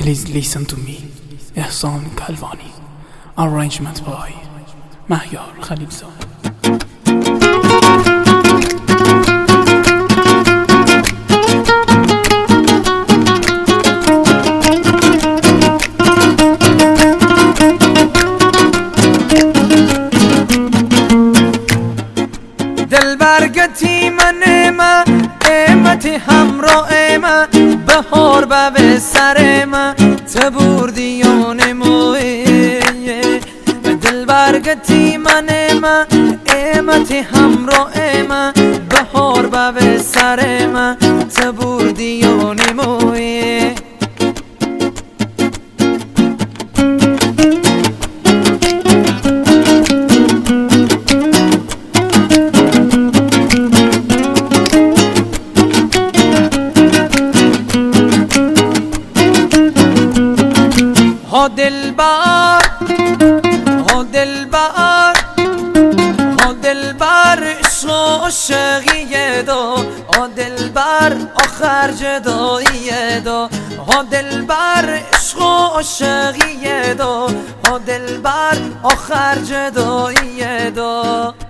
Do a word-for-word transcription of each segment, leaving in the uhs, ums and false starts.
Please listen to me. Ehsan Kalvani. Arrangement by Mahyar Khalilzad. دل برگتی من ما قیمتی همراه ما بهار به سر ما تبوردیان مویه دل برگتی من ما قیمتی همراه ما بهار به سر ما تبوردیان مویه ها دلبر ها دلبر ها دلبر عشق و عاشقی دو ها دلبر آخر جدایی دو ها دلبر عشق و عاشقی دو ها دلبر آخر جدایی دو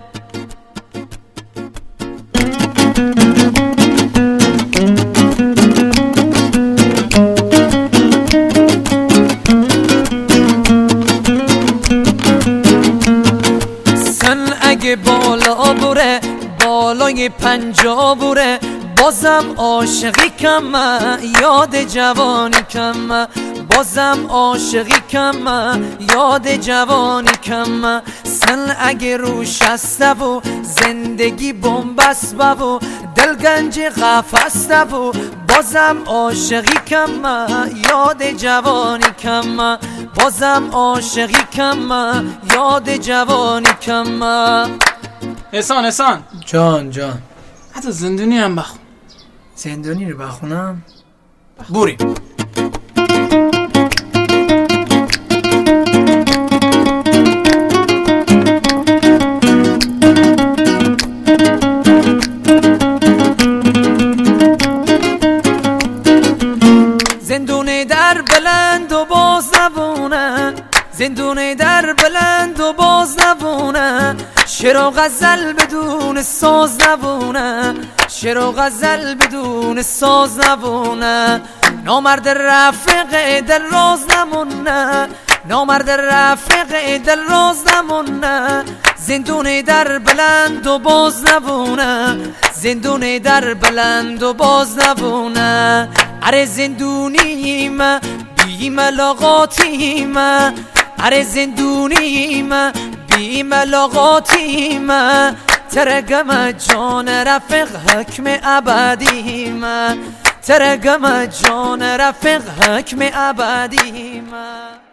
اگه بالا بره بالای پنجا بره بازم عاشقی کم یاد جوانی کم بازم عاشقی کم یاد جوانی کم سن اگه روش هسته و زندگی بنبست و دل گنج قفسته و بازم عاشقی کم یاد جوانی کم بازم عاشقی کم یاد جوانی کم. احسان احسان جان جان حتی زندونی هم بخون. زندونی رو بخونم؟ بوریم. زندون در بلند و باز نبونه زندون در بلند و باز نبونه شعر و غزل بدون ساز نبونه شعر و غزل بدون ساز نبونه نامرد رفیق دل راز نمونه نامرد رفیق دل راز نمونه زندون در بلند و باز نبونه زندون در بلند و باز نبونه اره زندونیم بی ملاقاتیم اره زندونیم بی ملاقاتیم ترگم جان رفیق حکم ابدیم ترگم جان رفیق حکم ابدیم.